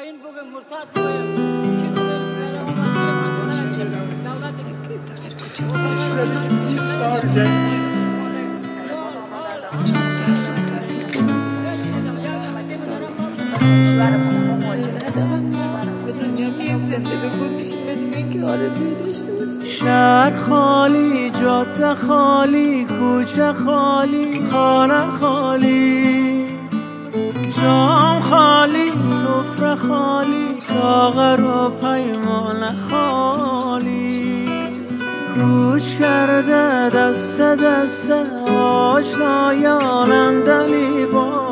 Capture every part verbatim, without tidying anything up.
این بگه مرتد بگه شهر خالی، جاده خالی، کوچه خالی، خانه خالی، جام خالی، سفره خالی، ساغر و پیمانه خالی. کوچ کرده دست دست آشنایان دلی با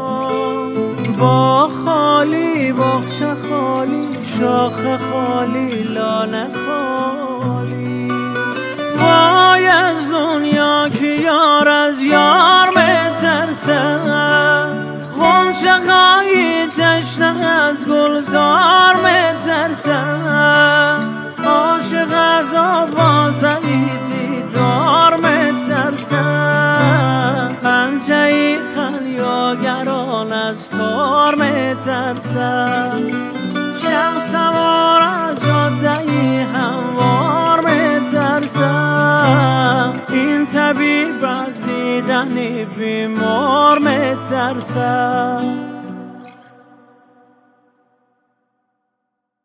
با خالی، باغچه خالی، شاخ خالی، لانه خالی. وای از دنیا که یار از یار بترسه، غنچه خواهی تشنه از گلزار بترسه. عاشق از آوازهی دیدار بترسه، پنجهی خلیاگران از تار بترسه. شب سوار از جادهی هموار بترسه، این طبیب از دیدن بیمار بترسه.